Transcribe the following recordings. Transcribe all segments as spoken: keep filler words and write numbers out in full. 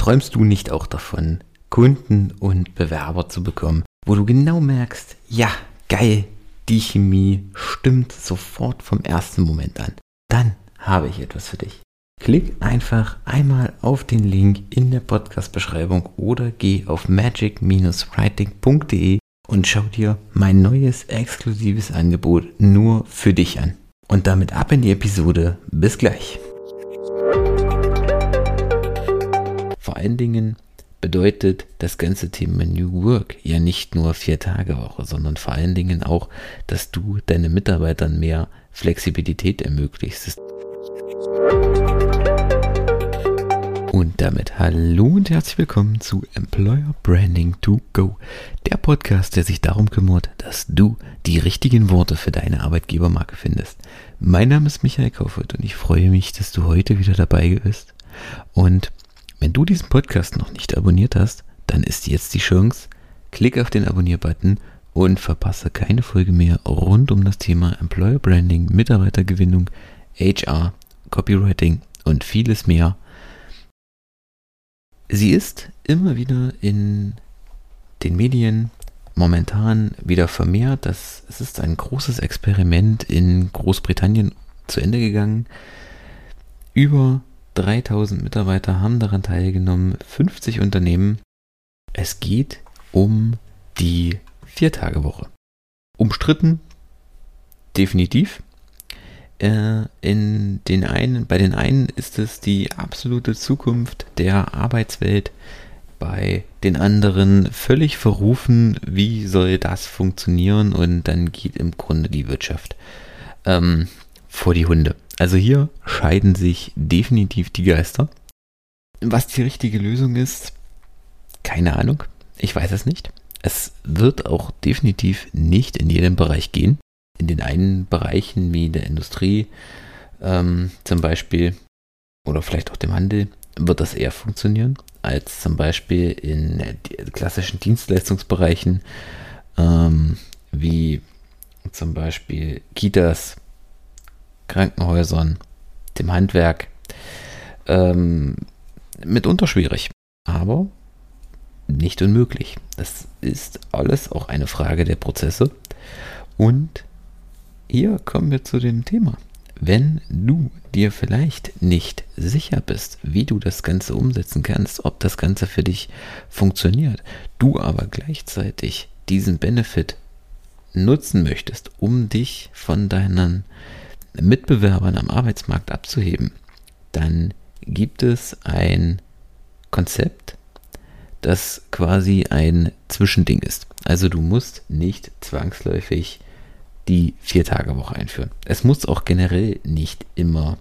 Träumst du nicht auch davon, Kunden und Bewerber zu bekommen, wo du genau merkst, ja, geil, die Chemie stimmt sofort vom ersten Moment an? Dann habe ich etwas für dich. Klick einfach einmal auf den Link in der Podcast-Beschreibung oder geh auf magic Bindestrich writing Punkt de und schau dir mein neues exklusives Angebot nur für dich an. Und damit ab in die Episode. Bis gleich. Vor allen Dingen bedeutet das ganze Thema New Work ja nicht nur Vier-Tage-Woche, sondern vor allen Dingen auch, dass du deinen Mitarbeitern mehr Flexibilität ermöglichst. Und damit hallo und herzlich willkommen zu Employer Branding to Go, der Podcast, der sich darum kümmert, dass du die richtigen Worte für deine Arbeitgebermarke findest. Mein Name ist Michael Kaufhold und ich freue mich, dass du heute wieder dabei bist. Und wenn du diesen Podcast noch nicht abonniert hast, dann ist jetzt die Chance, klick auf den Abonnier-Button und verpasse keine Folge mehr rund um das Thema Employer Branding, Mitarbeitergewinnung, H R, Copywriting und vieles mehr. Sie ist immer wieder in den Medien momentan wieder vermehrt. Das, es ist ein großes Experiment in Großbritannien zu Ende gegangen. Über dreitausend Mitarbeiter haben daran teilgenommen, fünfzig Unternehmen. Es geht um die Vier-Tage-Woche. Umstritten, definitiv. Äh, in den einen, bei den einen ist es die absolute Zukunft der Arbeitswelt, bei den anderen völlig verrufen, wie soll das funktionieren, und dann geht im Grunde die Wirtschaft ähm, vor die Hunde. Also hier scheiden sich definitiv die Geister. Was die richtige Lösung ist, keine Ahnung. Ich weiß es nicht. Es wird auch definitiv nicht in jedem Bereich gehen. In den einen Bereichen wie der Industrie ähm, zum Beispiel oder vielleicht auch dem Handel wird das eher funktionieren als zum Beispiel in klassischen Dienstleistungsbereichen ähm, wie zum Beispiel Kitas, Krankenhäusern, dem Handwerk. Ähm, mitunter schwierig, aber nicht unmöglich. Das ist alles auch eine Frage der Prozesse. Und hier kommen wir zu dem Thema. Wenn du dir vielleicht nicht sicher bist, wie du das Ganze umsetzen kannst, ob das Ganze für dich funktioniert, du aber gleichzeitig diesen Benefit nutzen möchtest, um dich von deinen Mitbewerbern am Arbeitsmarkt abzuheben, dann gibt es ein Konzept, das quasi ein Zwischending ist. Also du musst nicht zwangsläufig die Vier-Tage-Woche einführen. Es muss auch generell nicht immer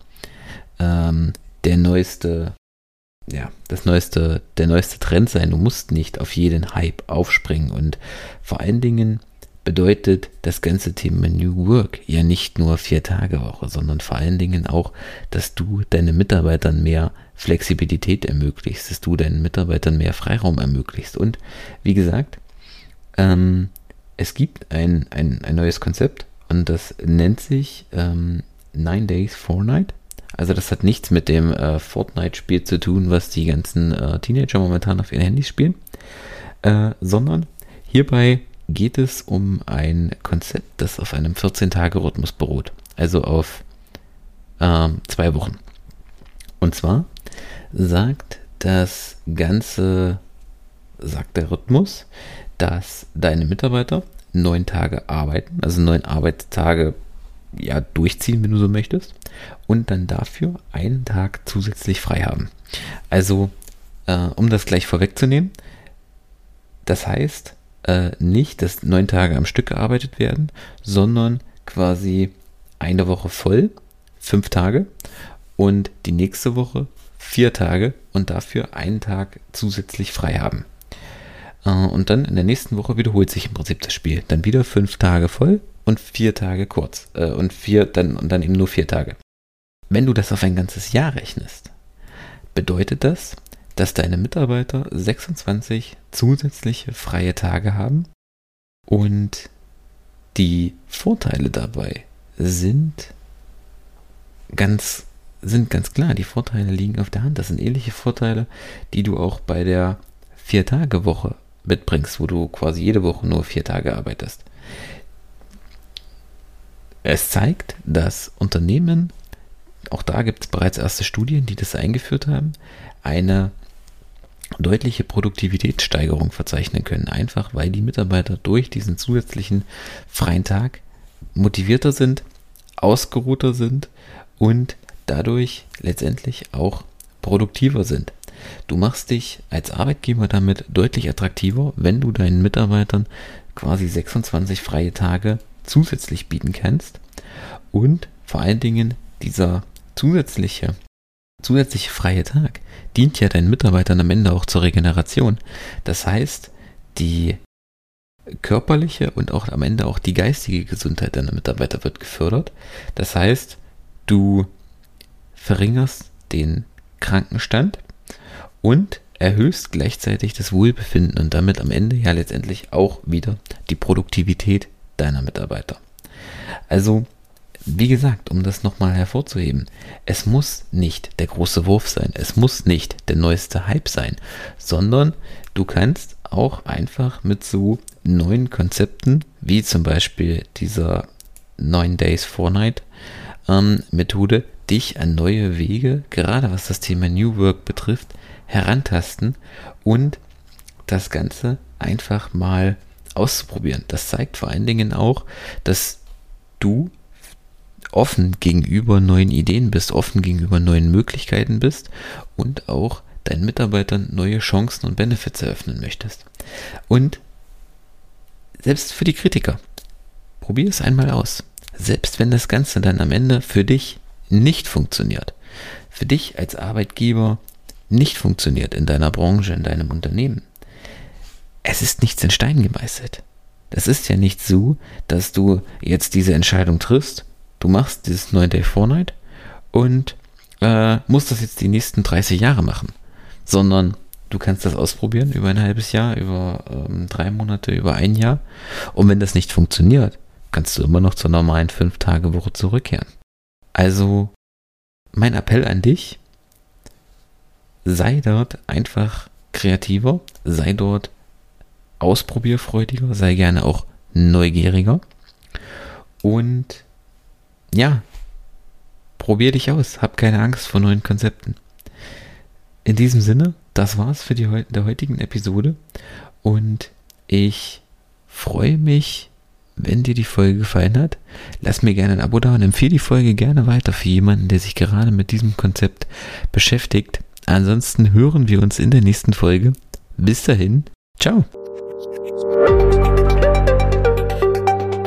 ähm, der neueste, ja, das neueste, der neueste Trend sein. Du musst nicht auf jeden Hype aufspringen, und vor allen Dingen bedeutet das ganze Thema New Work ja nicht nur Vier-Tage-Woche, sondern vor allen Dingen auch, dass du deinen Mitarbeitern mehr Flexibilität ermöglichst, dass du deinen Mitarbeitern mehr Freiraum ermöglichst. Und wie gesagt, ähm, es gibt ein, ein, ein neues Konzept, und das nennt sich ähm, Nine Days Fortnite. Also das hat nichts mit dem äh, Fortnite-Spiel zu tun, was die ganzen äh, Teenager momentan auf ihren Handys spielen, äh, sondern hierbei geht es um ein Konzept, das auf einem vierzehn-Tage-Rhythmus beruht, also auf ähm, zwei Wochen. Und zwar sagt das Ganze, sagt der Rhythmus, dass deine Mitarbeiter neun Tage arbeiten, also neun Arbeitstage ja, durchziehen, wenn du so möchtest, und dann dafür einen Tag zusätzlich frei haben. Also, äh, um das gleich vorwegzunehmen, das heißt äh, nicht, dass neun Tage am Stück gearbeitet werden, sondern quasi eine Woche voll, fünf Tage, und die nächste Woche vier Tage und dafür einen Tag zusätzlich frei haben. Und dann in der nächsten Woche wiederholt sich im Prinzip das Spiel. Dann wieder fünf Tage voll und vier Tage kurz. Äh, und vier, dann, und dann eben nur vier Tage. Wenn du das auf ein ganzes Jahr rechnest, bedeutet das, dass deine Mitarbeiter sechsundzwanzig zusätzliche freie Tage haben. Und die Vorteile dabei sind ganz sind ganz klar, die Vorteile liegen auf der Hand. Das sind ähnliche Vorteile, die du auch bei der Vier-Tage-Woche mitbringst, wo du quasi jede Woche nur vier Tage arbeitest. Es zeigt, dass Unternehmen, auch da gibt es bereits erste Studien, die das eingeführt haben, eine deutliche Produktivitätssteigerung verzeichnen können. Einfach weil die Mitarbeiter durch diesen zusätzlichen freien Tag motivierter sind, ausgeruhter sind und dadurch letztendlich auch produktiver sind. Du machst dich als Arbeitgeber damit deutlich attraktiver, wenn du deinen Mitarbeitern quasi sechsundzwanzig freie Tage zusätzlich bieten kannst und vor allen Dingen dieser zusätzliche zusätzliche freie Tag dient ja deinen Mitarbeitern am Ende auch zur Regeneration. Das heißt, die körperliche und auch am Ende auch die geistige Gesundheit deiner Mitarbeiter wird gefördert. Das heißt, du verringerst den Krankenstand und erhöhst gleichzeitig das Wohlbefinden und damit am Ende ja letztendlich auch wieder die Produktivität deiner Mitarbeiter. Also, wie gesagt, um das nochmal hervorzuheben, es muss nicht der große Wurf sein, es muss nicht der neueste Hype sein, sondern du kannst auch einfach mit so neuen Konzepten, wie zum Beispiel dieser nine Days four Night ähm, Methode, dich an neue Wege, gerade was das Thema New Work betrifft, herantasten und das Ganze einfach mal auszuprobieren. Das zeigt vor allen Dingen auch, dass du offen gegenüber neuen Ideen bist, offen gegenüber neuen Möglichkeiten bist und auch deinen Mitarbeitern neue Chancen und Benefits eröffnen möchtest. Und selbst für die Kritiker, probier es einmal aus. Selbst wenn das Ganze dann am Ende für dich nicht funktioniert, für dich als Arbeitgeber nicht funktioniert in deiner Branche, in deinem Unternehmen, es ist nichts in Stein gemeißelt. Das ist ja nicht so, dass du jetzt diese Entscheidung triffst, du machst dieses nine Day four Night und äh, musst das jetzt die nächsten dreißig Jahre machen, sondern du kannst das ausprobieren über ein halbes Jahr, über ähm, drei Monate, über ein Jahr und wenn das nicht funktioniert, kannst du immer noch zur normalen fünf Tage Woche zurückkehren. Also mein Appell an dich, sei dort einfach kreativer, sei dort ausprobierfreudiger, sei gerne auch neugieriger und ja, probier dich aus, hab keine Angst vor neuen Konzepten. In diesem Sinne, das war's für die heu- der heutigen Episode und ich freue mich, wenn dir die Folge gefallen hat. Lass mir gerne ein Abo da und empfehle die Folge gerne weiter für jemanden, der sich gerade mit diesem Konzept beschäftigt. Ansonsten hören wir uns in der nächsten Folge. Bis dahin, ciao!